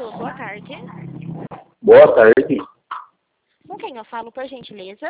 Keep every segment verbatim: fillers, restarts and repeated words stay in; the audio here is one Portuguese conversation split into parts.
Alô, boa tarde. Boa tarde. Com quem eu falo, por gentileza?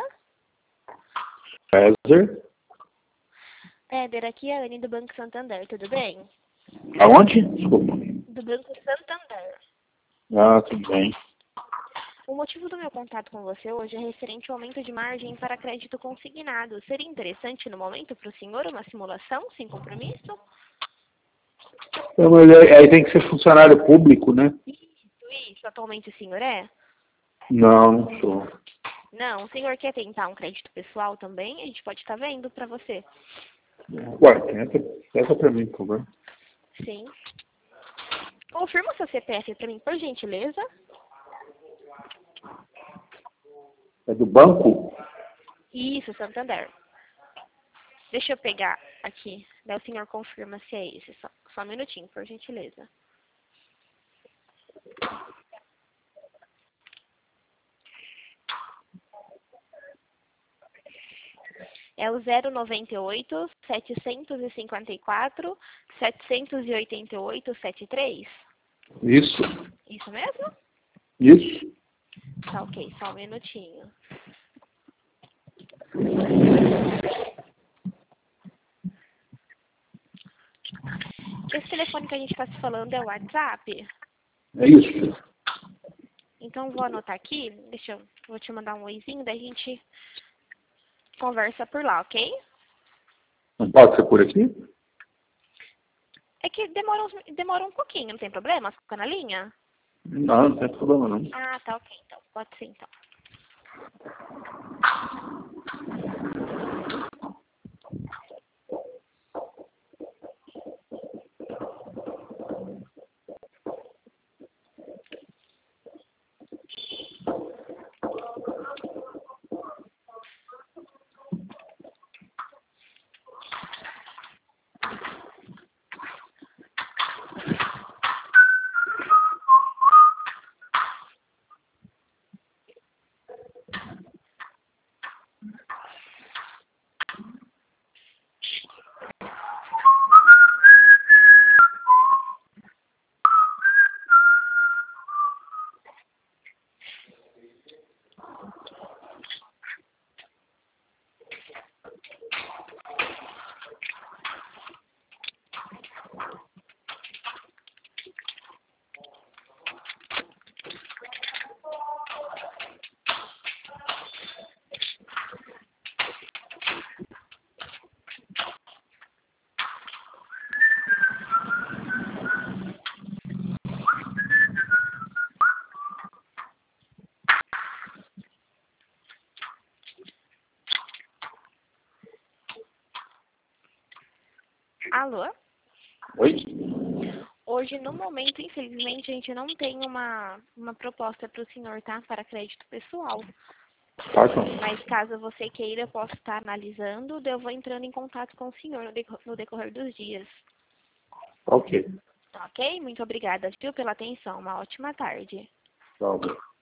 César. Éder, aqui é a Anne do Banco Santander, tudo bem? Aonde? Desculpa. Do Banco Santander. Ah, tudo bem. O motivo do meu contato com você hoje é referente ao aumento de margem para crédito consignado. Seria interessante no momento para o senhor uma simulação sem compromisso? É, mas aí aí tem que ser funcionário público, né? Isso, isso. Atualmente o senhor é? Não, não sou. Não, o senhor quer tentar um crédito pessoal também? A gente pode estar vendo para você. Ué, tenta, tenta pra mim, por favor. Sim. Confirma o seu C P F para mim, por gentileza. É do banco? Isso, Santander. Deixa eu pegar aqui. Daí o senhor confirma se é esse. Só, só um minutinho, por gentileza. É o zero noventa e oito, setecentos e cinquenta e quatro, setecentos e oitenta e oito, setenta e três? Isso. Isso mesmo? Isso. Tá ok, só um minutinho. Esse telefone que a gente está se falando é o WhatsApp? É isso. Então vou anotar aqui. Deixa eu, vou te mandar um oizinho, daí a gente conversa por lá, ok? Não pode ser por aqui? É que demora, uns, demora um pouquinho, não tem problema? Fica na linha? Não, não tem problema não. Ah, tá ok, então. Pode ser, então. Alô? Oi? Hoje, no momento, infelizmente, a gente não tem uma, uma proposta para o senhor, tá? Para crédito pessoal. Tá, então. Mas caso você queira, eu posso estar analisando, daí eu vou entrando em contato com o senhor no deco- no decorrer dos dias. Ok. Tá ok? Muito obrigada, viu, pela atenção. Uma ótima tarde. Tá bom.